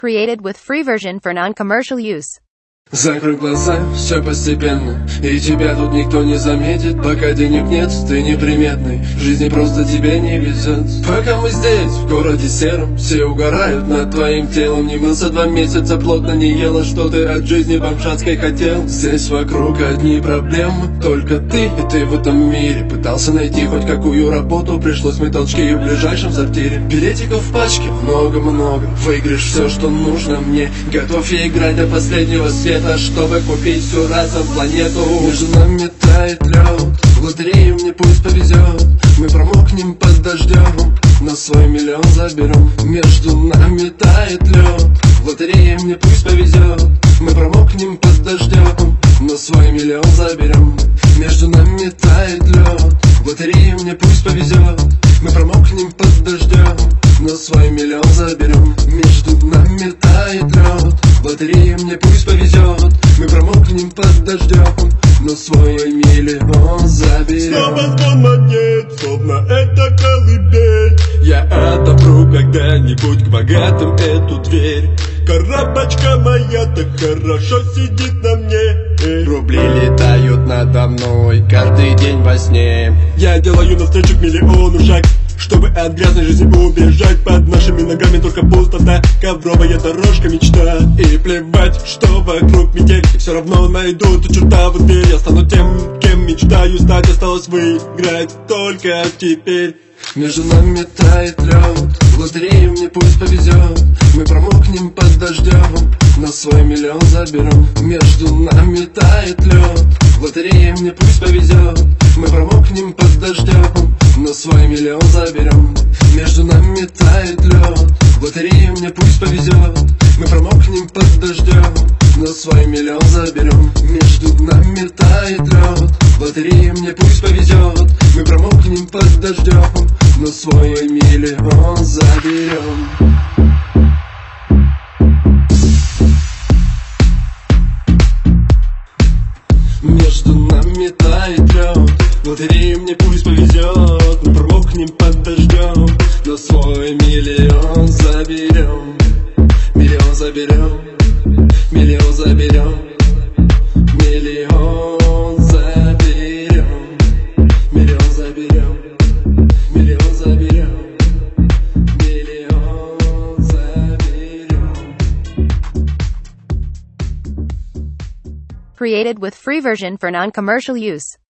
Created with free version for non-commercial use. Закрой глаза, все постепенно, и тебя тут никто не заметит. Пока денег нет, ты неприметный, в жизни просто тебе не везет. Пока мы здесь, в городе сером, все угорают над твоим телом. Не мылся 2 месяца, плотно не ела, что ты от жизни бомжатской хотел. Здесь вокруг одни проблемы, только ты и ты в этом мире. Пытался найти хоть какую работу, пришлось мыть толчки в ближайшем сортире. Билетиков в пачке много-много, выиграешь все, что нужно мне. Готов я играть до последнего света, чтобы купить всю разом планету. Между нами тает лед, в лотерею мне пусть повезет. Мы промокнем под дождем, но свой миллион заберем. Между нами тает лед, в лотерею мне пусть повезет. Мы промокнем под дождем, но свой миллион заберем. Между нами тает лед, в лотерею мне пусть повезет. Мы промокнем под дождем, но свой миллион заберем. Между нами тает лед, в лотерею мне пусть повезет. Мы промокнем под дождем, но свой миллион заберем. Снова звон монет, словно это колыбель. Я отопру когда-нибудь к богатым эту дверь. Коробочка моя так хорошо сидит на мне. Рубли летают надо мной каждый день во сне. Я делаю навстречу к миллиону шаг, чтобы от грязной жизни убежать. Под нашими ногами только пустота, ковровая дорожка мечта. И плевать, что вокруг метель, и все равно найду эту чертову дверь. Я стану тем, кем мечтаю стать. Осталось выиграть только теперь. Между нами тает лед, в лотерею мне пусть повезет. Мы промокнем под дождем, но свой миллион заберем. Между нами тает лед, в лотерею мне пусть повезет. Мы промокнем под дождем, но свой миллион заберем. Между нами тает лед, в лотерею мне пусть повезет. Мы промокнем под дождем, но свой миллион заберем. Между нами тает лед, в лотерею мне пусть повезет. Мы промокнем под дождем, но свой миллион заберем. Между нами тает лед, в лотерею мне пусть повезет. Мы промокнем под дождем, но свой миллион заберем. Миллион заберем, миллион заберем, миллион заберем, миллион заберем, миллион заберем, миллион заберем. Created with free version for non-commercial use.